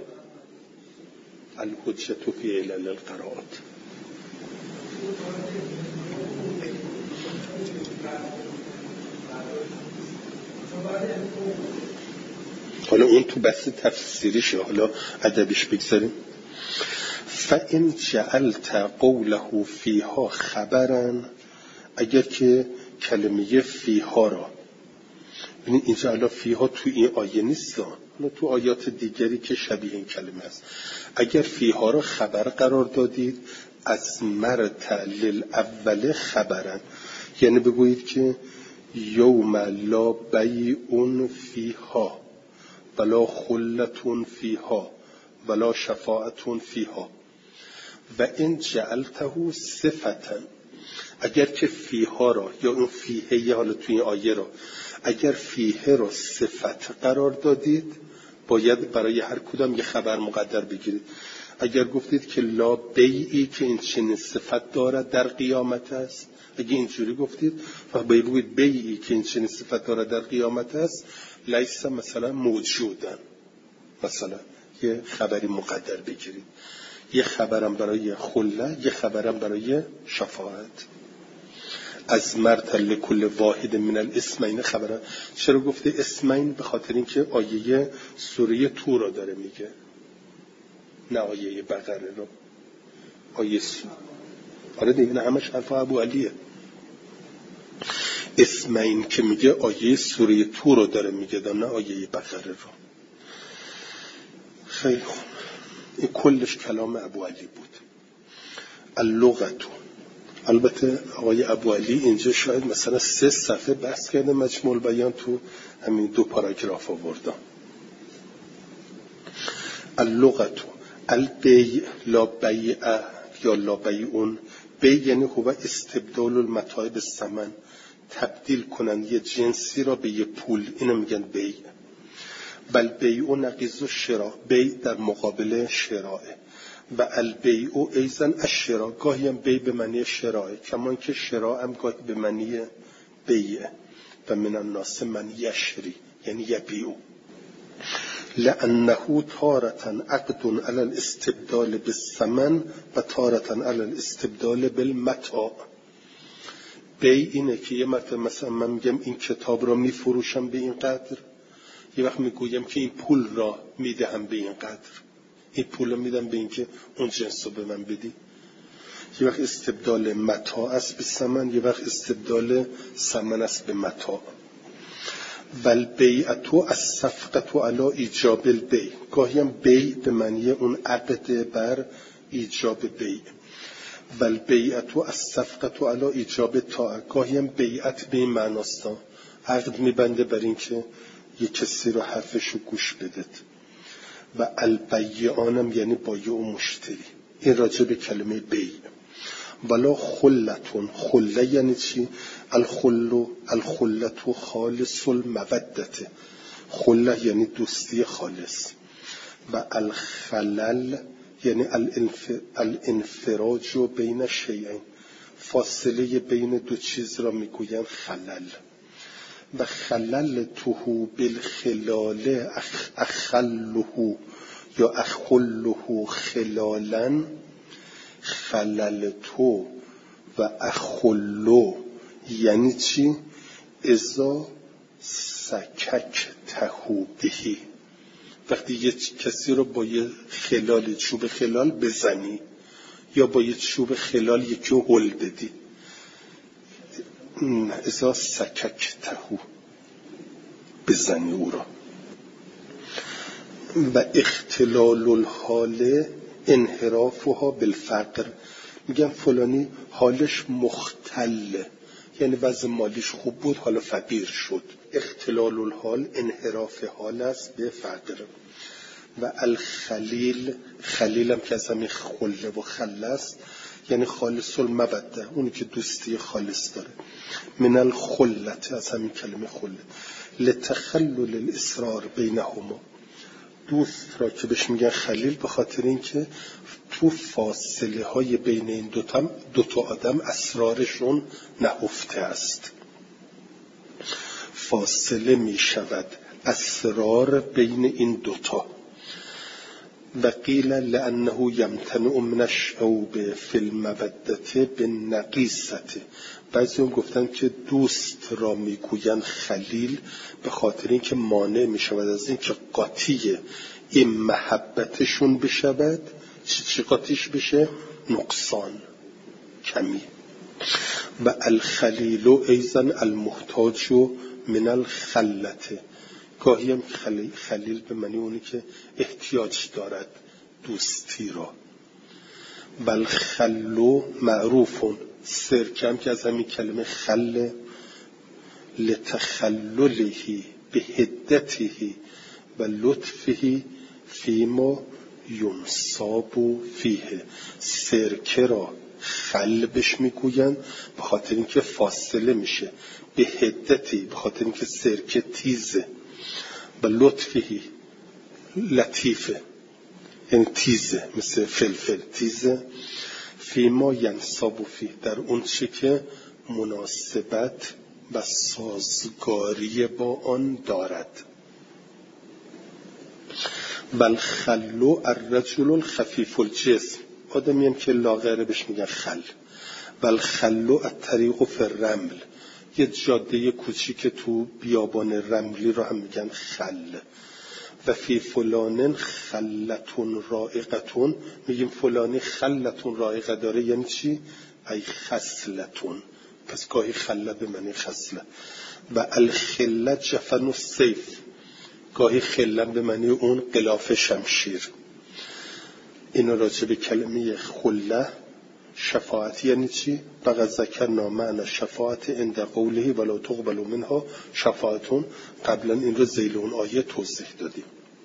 الحجة فی علل القرائات. حالا اون تو بحث تفسیریشه، حالا ادبیش بگذاریم. فَإِنْ جَعَلْتَ قَوْلَهُ فِيهَا خَبَرًا، اگر که کلمه فیها را، ببینید اینجا الان فیها تو این آیه نیست، حالا تو آیات دیگری که شبیه این کلمه است، اگر فیها را خبر قرار دادید از مرت للاول خبرن، یعنی بگویید که یوم لا بیع فیها ولا خلة فیها ولا شفاعة فیها. و این جعلته صفتا، اگر که فیها را یا اون فیه حالا توی این آیه را اگر فیه را صفت قرار دادید، باید برای هر کدام یه خبر مقدر بگیرید. اگر گفتید که لا بیعی که این چنین صفت دارد در قیامت است، اگه اینجوری گفتید و باید بگوید بیعی که این چنین صفت دارد در قیامت است، لیس مثلا موجودن، مثلا یه خبری مقدر بگیرید، یه خبرم برای خله، یه خبرم برای شفاعت. از مرتل کل واحد من الاسمین خبرن. چرا گفته اسمین؟ به خاطر اینکه آیه سوره طور را داره میگه، نه آیه بقره رو. آیه آره دیگه، نه همش حرف ابو علیه. اسمین که میگه آیه سوره طور رو داره میگه، نه آیه بقره رو. خیلی خوب، این کلش کلام ابو علی بود. اللغتو، البته آقای ابو علی اینجا شاید مثلا 3 صفحه بحث کرده مجموع بیان، تو همین 2 پاراگراف آوردم. اللغتو البیع لا بیع یا لا بیعون. بیع یعنی هو استبدال المتاع بالثمن، تبدیل کنن یه جنسی را به یه پول، اینو میگن بیع. بل بیع نقیض الشراء، بیع در مقابل شراء. و البیع ایضا الشراء، گاهی هم بیع به معنی شراء، کمان که شراء هم گاهی به معنی بیع. و من الناس من یشری یعنی یبیع، لانه تارة عقد علی الاستبدال بالثمن و تارة علی الاستبدال بالمتاع. بیع اینه که یه مرتبه مثلا من میگم این کتاب را میفروشم به این قدر، یه وقت میگویم که این پول را میدهم به این قدر، این پول را میدم به این که اون جنس رو به من بدی. یه وقت استبدال متاع است به ثمن، یه وقت استبدال ثمن است به متاع. والبیعة الصفقة علی ایجاب البیع، گاهی هم بیع به معنی اون عقد بر ایجاب بیع. والبیعة الصفقة علی ایجاب طاعه، گاهی هم بیعت به این معناست، عقد میبنده بر این که یه کسی رو حرفشو گوش بدید. و البیعانم یعنی بایع و مشتری، این راجع به کلمه بیع. ولا خلتون، خله یعنی چی؟ الخلت خالص المودت، خله یعنی دوستی خالص. و الخلل یعنی الانفراج بین شیئین، فاصله بین دو چیز را میگوین خلل. و خلل توهو بالخلال اخله یا اخله خلالا. خلل تو و اخلو یعنی چی؟ ازا سکک تهو بهی، وقتی یه کسی رو با یه خلال، چوب خلال بزنی یا با یه چوب خلال یکی رو هل بدی. ازا سکک تهو، بزنی او را. و اختلال الحال انحرافها بالفقر، میگن فلانی حالش مختل، یعنی وضع مالیش خوب بود حالا فقیر شد. اختلال الحال انحراف حال است به فقر. و الخلیل، خلیل هم که از همین خله و خله است، یعنی خالص الموده، اونی که دوستی خالص داره. من الخلت، از همین کلمه خله. لتخلل الاسرار بینهما، دوست را که بهش میگن خلیل به خاطر اینکه تو فاصله های بین این دوتا آدم اسرارشون نهفته است. فاصله می شود اسرار بین این دوتا. و قیل لانه یمتنع من الشعوب فی المودة بالنقیصة. بعضی هم گفتن که دوست را میگوین خلیل به خاطر اینکه مانع میشود از اینکه قاطی این محبتشون بشود. چی قاطیش بشه؟ نقصان، کمی. و الخلیل ایضا المحتاج من الخلته. گاهی هم خلیل به معنی اونی که احتیاج دارد دوستی را. بل خلو معروفون، سرکم که از همین کلمه خل، لتخلله به حدته و لطفه فیما ینصاب فیه. سرکه را خل بش میگوین به خاطر اینکه فاصله میشه، به حدتی به خاطر اینکه سرکه تیزه، و لطفه لطیفه یعنی تیزه، مثل فلفل تیزه. فیما ینصاب فیه، در اون چی که مناسبت و سازگاری با آن دارد. بل خلو الرجل الخفیف الجسم، آدمی هم که لاغره بهش میگن خل. بل خلو الطریق فی الرمل، یه جاده کوچیک تو بیابان رملی رو هم میگن خل. و فی فلان خلتون رائقتون، میگیم فلانی خلتون رائقه داره، یعنی چی؟ ای خصلتون. پس گاهی خله به معنی خصله. و الخله جفن السیف، گاهی خله به معنی اون غلاف شمشیر. این راجع به کلمه خله شفاعت یعنی چی؟ فقط ذکرنا معنی شفاعت عند قوله ولا تقبل منها شفاعتون. قبلا این رو ذیل اون آیه توضیح دادیم.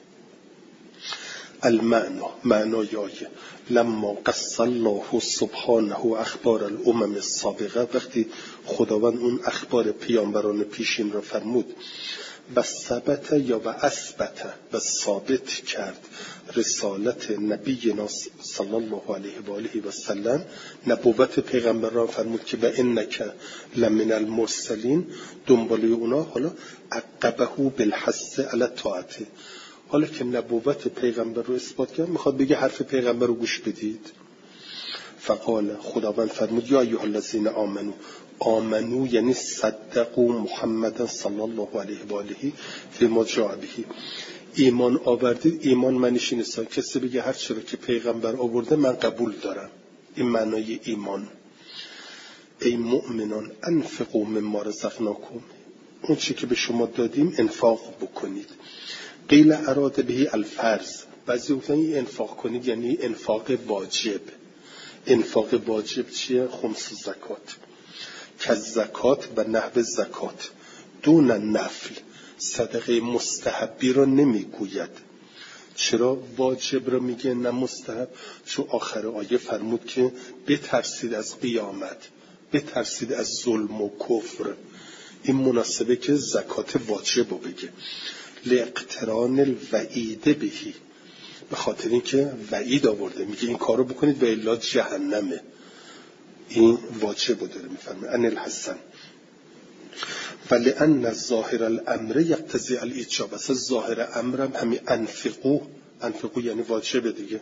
المعنا، معنای آیه، لما قص الله سبحانه اخبار الامم السابقه، وقتی خداوند اون اخبار پیامبران پیشین را فرمود، و ثبت یا و اثبت و ثابت کرد رسالت نبینا صلی الله علیه و آله و سلم، نبوت پیغمبر را فرمود که و انک لمن المرسلین، دنباله اونا حالا عقبه بالحث علی الطاعت. حالا که نبوت پیغمبر رو اثبات کرد، میخواد بگه حرف پیغمبر رو گوش بدید. فقال، خداوند فرمود یا ایها الذین آمنو، آمنو یعنی صدقوا محمد صلی الله علیه و آله فی ما جاء به، ایمان آوردید. ایمان معنیش اینه کسی بگه هر چیزی که پیغمبر آورده من قبول دارم. این معنای ایمان. ای مؤمنان انفقوا مما رزقناکم، اون چی که به شما دادیم انفاق بکنید. قیل اراده به الفرض، بعضی گفتن این انفاق کنید یعنی انفاق واجب. انفاق واجب چیه؟ خمس زکات، که زکات و نحو زکات دون نفل. صدقه مستحبی را نمیگوید. چرا واجب را میگه نه مستحب؟ چون آخر آیه فرمود که بترسید از قیامت، بترسید از ظلم و کفر. این مناسبه که زکات واجب رو بگه. لاقتران الوعید بهی، به خاطر اینکه وعید آورده، میگه این کارو بکنید و الا جهنمه. این واجب رو داره میفرمه. ان الحسن ولی ان ظاهر الامر یقتضی الایجاب، اصلا ظاهر امرم همین انفقو یعنی واجبه دیگه.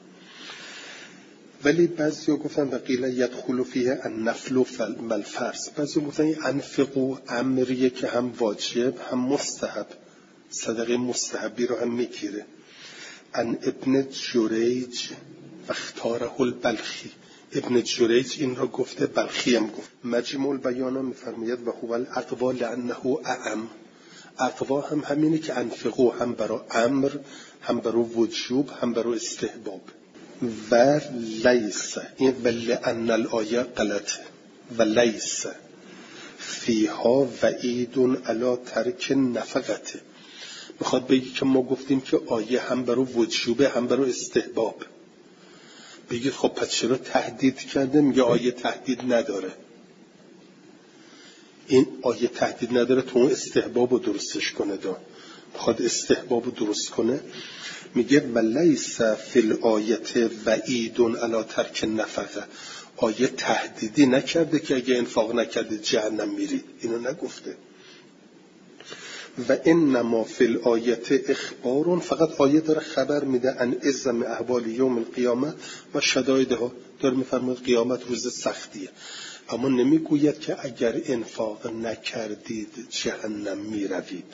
ولی بعضی ها گفتن و قیل یدخل فیه النفل و الفرض، بعضی ها گفتن این انفقو امریه که هم واجب هم مستحب، صدقه مستحبی رو هم میگیره. ان ابن جریج و اختاره البلخی، ابن جریج این را گفته، بلخی هم گفت. مجموع البیان میفرماید و هو الاقوا لانه اعم. اقوا هم همینه که انفقو هم برای امر، هم برای وجوب، هم برای استحباب. و لیس، این ولی ان الآیه غلطه. و لیس فیها وعید علی ترک نفقته، میخواد بگی که ما گفتیم که آیه هم برای وجوبه هم برای استحباب. بگید خب پس چرا تهدید کرده؟ میگه آیه تهدید نداره. این آیه تهدید نداره تو اون استحباب رو درستش کنه. میخواد استحباب رو درست کنه. میگه ولیس فی الآیه وعید علی ترک نفقه، آیه تهدیدی نکرده که اگه انفاق نکرده جهنم میرید، اینو نگفته. و انما فی الآیت اخبار، فقط آیه داره خبر میده ان عظم احوال یوم القیامه و شدایدها، داره میفرماید قیامت روز سختیه، اما نمیگوید که اگر انفاق نکردید جهنم میروید.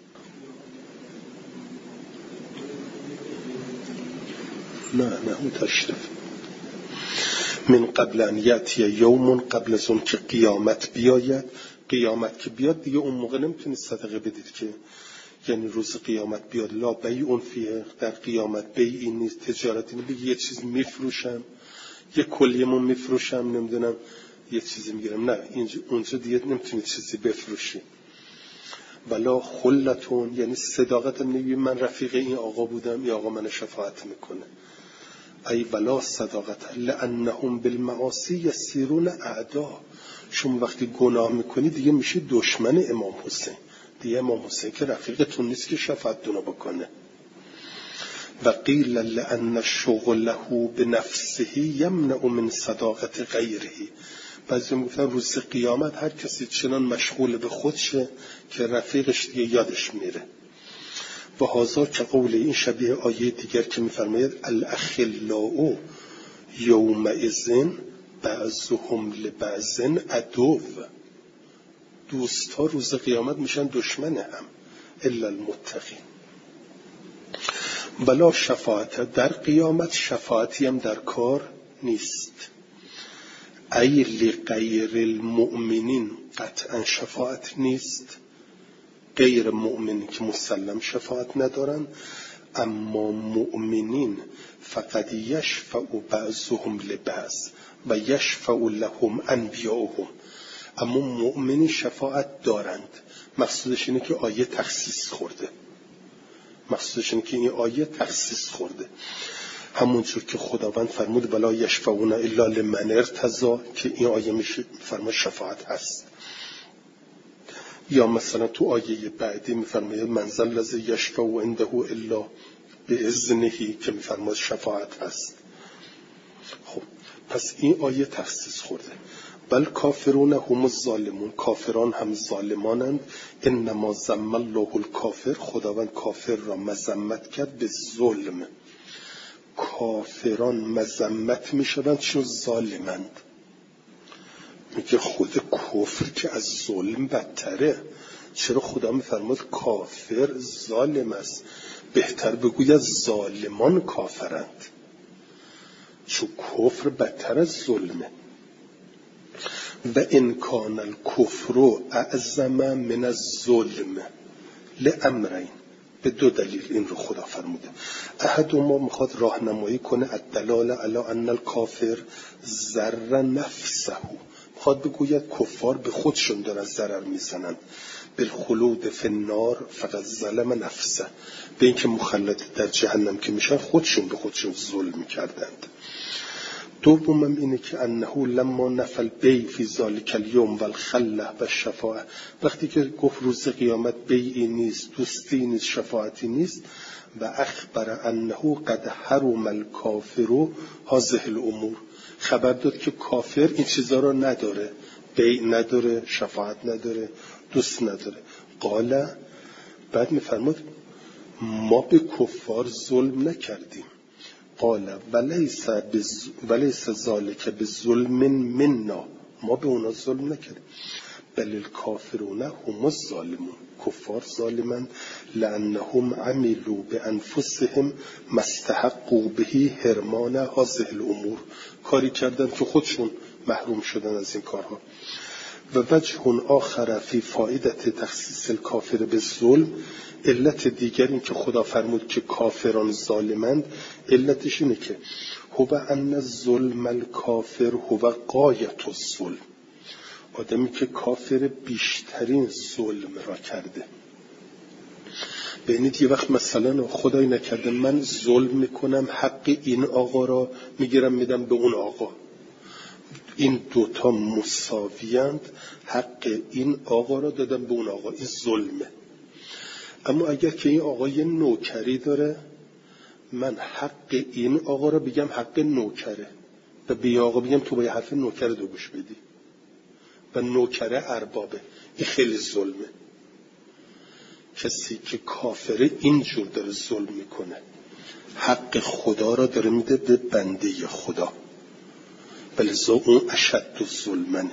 نه اون تشریف من قبل ان یأتی یوم، قبل از اون که قیامت بیاید. قیامت که بیاد دیگه اون موقع نمیتونید صدقه بدید که، یعنی روز قیامت بیاد لا بیع فیه، در قیامت بیعی نیست، تجارتی نیست، بگی یه چیز میفروشم، یه کلیه‌مون میفروشم، نمیدونم یه چیزی میگیرم، نه اونجا دیگه نمیتونید چیزی بفروشی. ولا خلتون، یعنی صداقت میگی من رفیق این آقا بودم، این آقا من شفاعت میکنه. ای ولا صداقت لانهم بالمعاصی یسیرون اعدا، شما وقتی گناه میکنی دیگه میشه دشمن امام حسین، دیگه امام حسین که رفیقتون نیست که شفاعتتون رو بکنه. و قیل لان شغله بنفسه یمنع من صداقت غیره، بعضی میگفتن روز قیامت هر کسی چنان مشغول به خودشه که رفیقش دیگه یادش میره. و هذا که قول این شبیه آیه دیگر که میفرماید الاخلاء یومئذ بعضهم لبعض عدو، دوستا روز قیامت میشن دشمن هم، الا المتقین. ولا شفاعت، در قیامت شفاعتی هم در کار نیست. ای لغیر المؤمنین، قطعا شفاعت نیست، غیر مؤمنین که مسلم شفاعت ندارن، اما مؤمنین فقط یشفع بعضهم لبعض و یشفع لهم انبیاؤهم، اما مؤمنین شفاعت دارند. مقصودش اینه که آیه تخصیص خورده، مقصودش اینه که این آیه تخصیص خورده، همونجور که خداوند فرمود ولا یشفعون الا لمن ارتضی، که این آیه میشه فرما شفاعت هست. یا مثلا تو آیه بعدی میفرماید من ذا الذی یشفع عنده الا باذنه، که میفرماید شفاعت هست. خب پس این آیه تخصیص خورده. بل کافرون هم الظالمون، کافران هم ظالمانند. انما ذم الله الکافر، خداوند کافر را مذمت کرد به ظلم. کافران مذمت میشوند چون ظالمند. میگه خود کفر که از ظلم بدتره، چرا خدا میفرماد کافر ظالم است؟ بهتر بگوید ظالمان کافرند، چون کفر بدتر از ظلمه. و ان کان الکفر اعظم من الظلم لامرین، به دو دلیل این رو خدا فرموده. احد ما میخواد راهنمایی کنه الدلال علی ان الکافر ضر نفسه، میخواد بگوید کفار به خودشون دارن ضرر میزنند. بالخلود فی النار فقط ظلم نفسه، به این که مخلد در جهنم که میشن خودشون به خودشون ظلم کردند. دومم اینه که انه لما نفل بیع فی ذالک الیوم والخله و شفاعه، وقتی که گفت روز قیامت بیعی نیست، دوستی نیست، شفاعتی نیست، و اخبر انه قد حرم الکافر هذه الامور، خبر داد که کافر این چیزا رو نداره، بیع نداره، شفاعت نداره، دوست نداره. قال، بعد میفرماد ما به کفار ظلم نکردیم. قال ولیس ذالک بظلم منا، ما به اونا ظلم نکردیم. بل الکافرون هم الظالمون، کفار ظالمند. لانهم عملوا بانفسهم ما استحقوا به حرمان هذه الامور، کاری کردن که خودشون محروم شدن از این کارها. و وجه آخر فی فائدت تخصیص الکافر بالظلم، علت دیگر این که خدا فرمود که کافران ظالمند، علتش اینه که هو ان الظلم الکافر هو غایت الظلم، آدمی که کافر بیشترین ظلم را کرده. ببینید یه وقت مثلا خدای نکرده من ظلم میکنم، حق این آقا را میگیرم میدم به اون آقا، این دوتا مساویند، حق این آقا را دادم به اون آقا، این ظلمه. اما اگر که این آقا یه نوکری داره، من حق این آقا را بگم حق نوکره و به آقا بگم تو باید حرف نوکر دو گوش بدی و نوکره اربابه، این خیلی ظلمه. کسی که کافره اینجور داره ظلم میکنه، حق خدا را داره میده به بنده خدا، بلذا اون اشد ظلمنه.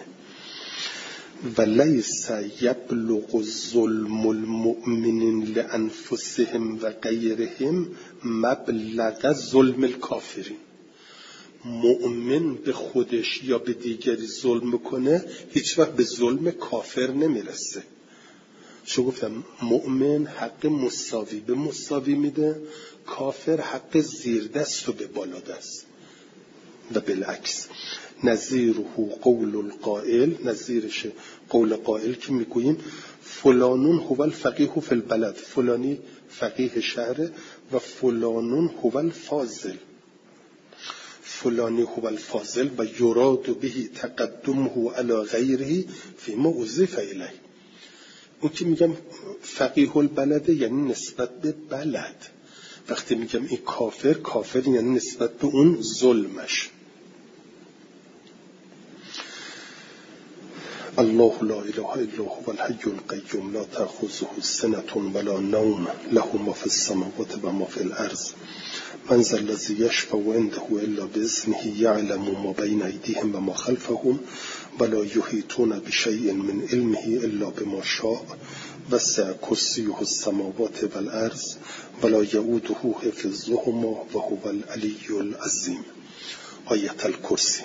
ولیس یبلغ ظلم المؤمنین لانفسهم و غیرهم مبلغ ظلم الکافرین. مؤمن به خودش یا به دیگری ظلم کنه هیچ وقت به ظلم کافر نمیرسه. چون گفتم مؤمن حق مساوی به مساوی میده، کافر حق زیر دست و به بالا دست و بالعکس. نظیره قول القائل، نظیرش قول قائل که میگوییم فلانون هو الفقیه فی البلد، فلانی فقیه شهر و فلانون هو الفاضل، فلانی هو الفاضل و یراد به تقدمه علی غیره فیما اضیف الیه. اون که میگم فقیه البلد یعنی نسبت به بلد، وقتی میگم این کافر یعنی نسبت به اون ظلمش. الله لا اله الا هو الحي القيوم لا تأخذه سنة ولا نوم له ما في السماوات وما في الأرض من ذا الذي يشفع عنده إلا بإذنه يعلم ما بين أيديهم وما خلفهم ولا يحيطون بشيء من علمه إلا بما شاء وسع كرسيه السماوات والأرض ولا يؤوده حفظهما وهو العلي العظيم. آیت الکرسی.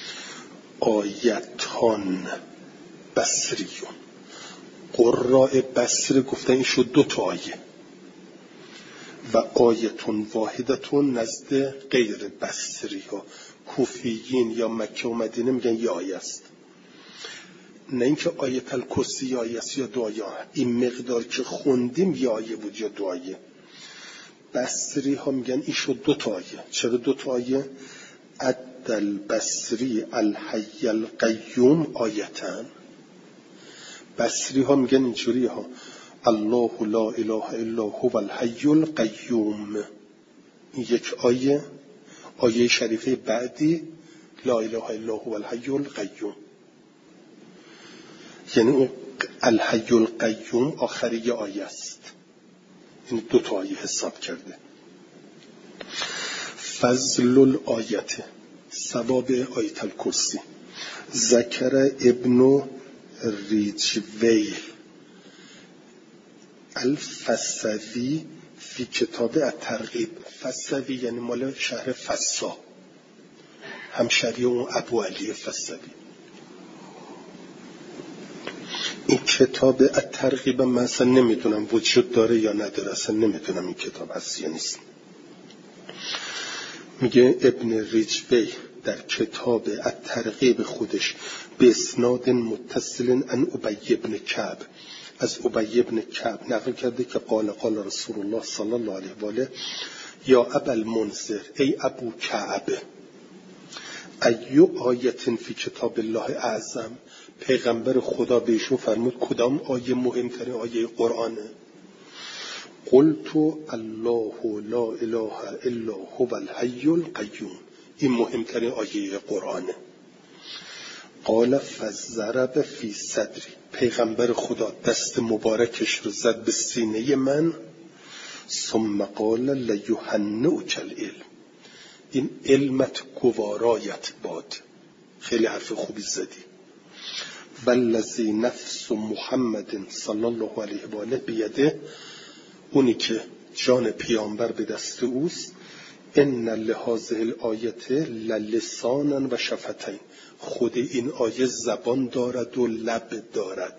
آیتان بصریون، قراء بصره گفتن این شد 2 آیه و آیتون واحدتون نزد غیر بصری ها، کوفیین یا مکه و مدینه میگن یه آیه است. نه اینکه آیت الکرسی یا آیه است یا 2 آیه، این مقدار که خوندیم یه آیه بود یا 2 آیه. بصری ها میگن این شد 2 آیه. چرا 2 آیه؟ عدل بصری الحی القیوم آیتن. بصری ها میگن اینجوری ها الله لا اله الا هو الحی القیوم، این یک آیه. آیه شریفه بعدی لا اله الا هو الحی القیوم، یعنی اون الحی القیوم آخری آیه است. این 2 آیه حساب کرده. فضل الآیت، ثواب آیت الکرسی. ذکر ابن ریجویل الفسوی فی کتاب الترغیب. فسوی یعنی مال شهر فسا، همشری اون ابو علی فسوی. این کتاب الترغیب من اصلا نمیدونم وجود داره یا نداره، اصلا نمیدونم این کتاب هست یا نیست. میگه ابن ریجوی در کتاب الترغیب خودش به اسناد متصل عن ابی بن کعب، از ابی بن کعب نقل کرده که قال رسول الله صلی الله علیه و آله یا ابا المنذر، ای ابو کعب، ایو آیت فی کتاب الله اعظم، پیغمبر خدا بهشون فرمود کدام آیه مهمترین آیه قرآنه؟ قلت الله لا اله الا هو الحی القیوم، این مهمترین آیه قرآنه. قال فضرب فی صدری، پیغمبر خدا دست مبارکش رو زد به سینه من. ثم قال لیهنئک العلم، این علمت گوارایت باد، خیلی حرف خوبی زدی. والذی نفس محمد صلی الله علیه و آله بیده، اونی که جان پیامبر به دست اوست. ان لهذه الآیه للسانا و شفتین، خود این آیه زبان دارد و لب دارد.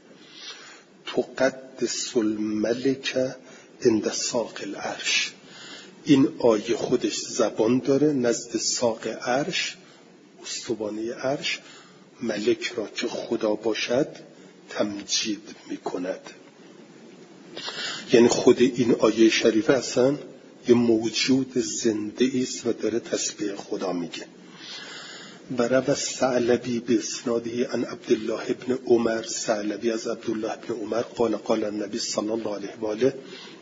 تقدس الملک عند ساق العرش، این آیه خودش زبان داره نزد ساق عرش، استوانه عرش، ملک را که خدا باشد تمجید میکند. یعنی خود این آیه شریفه اصلا یه موجود زنده است و داره تسبیح خدا میگه. برای الثعلبی به اسناده عن عبدالله ابن عمر، ثعلبی از عبدالله ابن عمر قال النبی صلی الله علیه و آله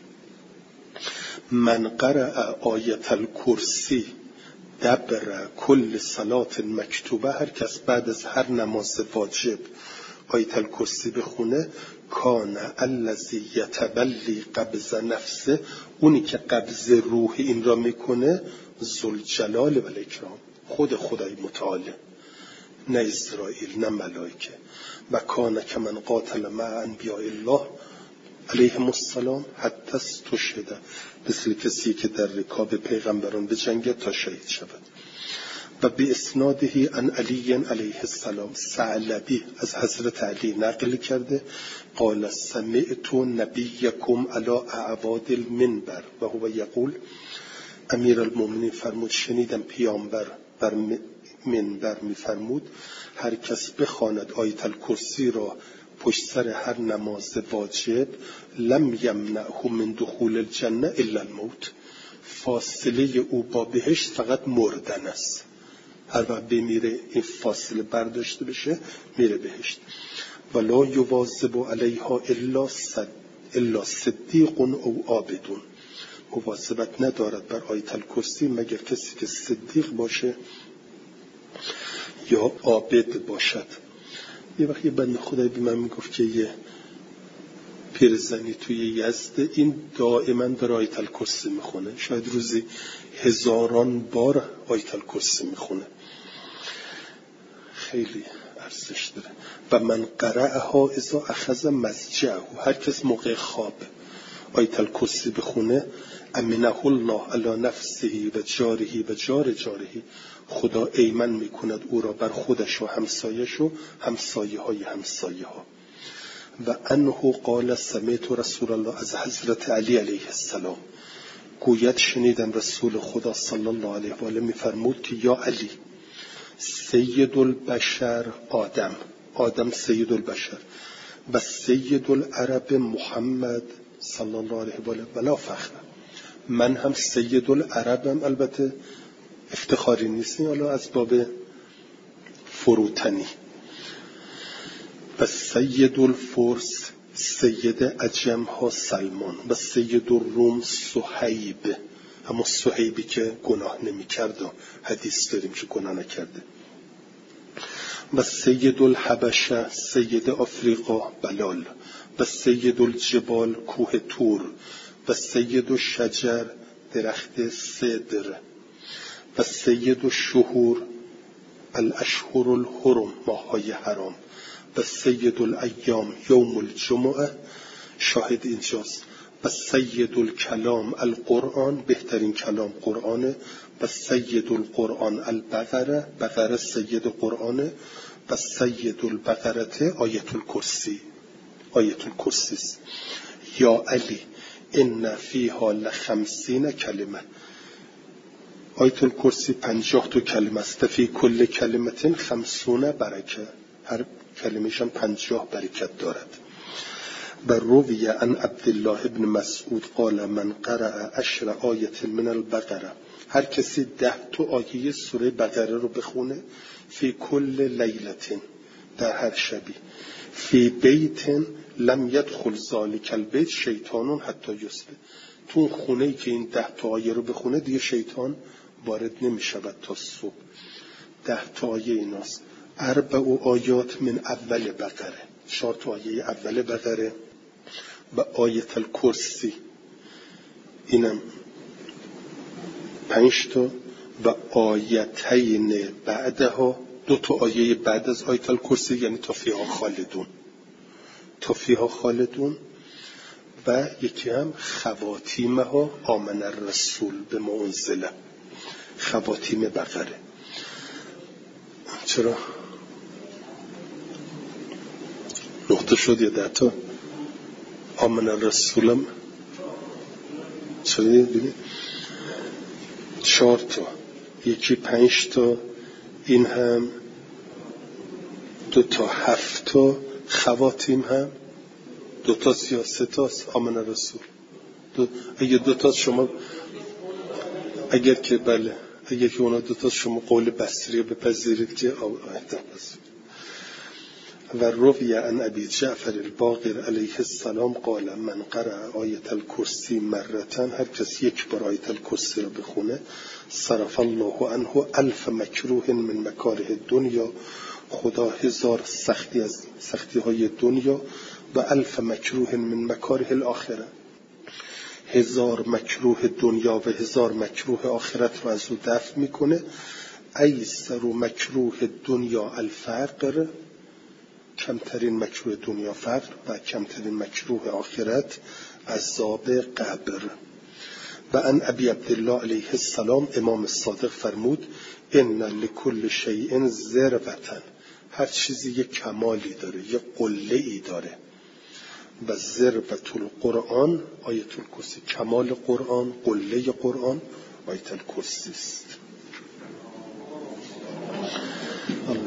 من قرأ آیت الکرسی دبر کل صلات مکتوبه، هر کس بعد از هر نماز واجب آیت الکرسی بخونه کان الذی یتولی قبض نفسه، اونی که قبض روح این را میکنه ذوالجلال و الاکرام، خود خدای متعال، نه اسرائیل نه ملائکه. و کان کمن قاتل مع انبیاء الله علیهم السلام حتی استشهد، مثل کسی که در رکاب پیغمبران به جنگ تا شهید شود. و به اسناده عن علی علیه السلام، ثعلبی از حضرت علی نقل کرده قال سمعت نبیکم علی اعواد المنبر و هو یقول، امیرالمومنین فرمود شنیدم پیامبر بر منبر میفرمود هر کس بخواند آیت الکرسی را پشت سر هر نماز واجب لم یمنعه من دخول الجنه الا الموت، فاصله او با بهشت فقط مردن است. هر وقت بمیره این فاصله برداشته بشه میره بهشت. ولا یواظب علیها الا صدیق او عابدون، مواظبت ندارد بر آیت الکرسی مگر کسی که صدیق باشه یا عابد باشد. یه وقت یه بنده خدایی به من میگفت که یه پیرزنی توی یزد این دائما داره آیت الکرسی میخونه، شاید روزی هزاران بار آیت الکرسی میخونه، خیلی ارزش داره. و من قرأها اذا اخذ مضجعه، هر کس موقع خواب آیت الکرسی بخونه امنه الله علی نفسه و جاره و جار جاره، خدا ایمن میکند او را بر خودش و همسایش و همسایه های همسایه ها. و انه قال سمعت رسول الله، از حضرت علی علیه السلام گوید شنیدم رسول خدا صلی الله علیه و آله میفرمود که یا علی سید البشر آدم سید البشر و سید العرب محمد صلی الله علیه و آله ولا فخر، من هم سید العربم، البته افتخاری نیست، حالا از باب فروتنی. و سید الفرس سید عجم ها سلمان و سید الروم صهیب، همون صهیبی که گناه نمی کرد و حدیث داریم که گناه نکرده. و سید الحبشه سید افریقا بلال و سید الجبال کوه تور و سید الشجر درخت سدر و سید الشهور الاشهر الحرم ماهای حرام و سید الایام یوم الجمعه، شاهد اینجاست. و سید الکلام القرآن، بهترین کلام قرآنه. و سید القرآن البقره، بقره سید قرآنه. و سید البقره آیت الکرسی، آیت الکرسی است. یا علی ان فیها ل50 کلمه، آیت الکرسی 50 کلمه است. فی کل کلمتین 50 برکه، هر کلمه‌شان 50 برکت دارد. و روی عن عبدالله ابن مسعود قال من قرأ 10 آیه من البقره، هر کسی 10 آیه سوره بقره رو بخونه فی کل لیلتین، در هر شبی، فی بیت لم یدخل ذالک البیت شیطان حتی یصبح، تو خونه‌ای که این 10 آیه رو بخونه دیگه شیطان وارد نمی شود تا صبح. 10 آیه ایناست. 4 آیات من اول بقره، 4 آیه اول بقره. و آیت الکرسی اینم 5 و آیتین بعدها 2 آیه بعد از آیت الکرسی، یعنی تا فیها خالدون، تا فیها خالدون. و یکی هم خواتیمها آمن الرسول به منزله، خواتیم بقره. چرا؟ نقطه شد یا 10 آمن الرسولم چرا دیدید؟ 4 یکی 5 این هم 2 7 خواتیم هم 2 یا 3 آمن الرسول. اگه 2 شما اگر که بله، اگر که اونا 2 شما قول بصری بپذیرید که و روی عن ابی جعفر الباقر علیه السلام قال من قرأ آیت الکرسی مرتن، هر کس یک بار آیت الکرسی رو بخونه صرف الله عنه 1000 مکروه من مکاره دنیا، خدا 1000 سختی از سختی های دنیا و 1000 مکروه من مکاره الاخره، 1000 مکروه دنیا و 1000 مکروه آخرت رو از او دفع میکنه. ایسر مکروه دنیا الفقر، کمترین مکروه دنیا فقر و کمترین مکروه آخرت عذاب قبر. و ان ابی عبدالله علیه السلام امام صادق فرمود ان لکل شیء ذروة، هر چیزی یک کمالی داره، یک قله‌ای داره. و ذروة القرآن آیت الکرسی، کمال قرآن، قله قرآن آیت الکرسی است.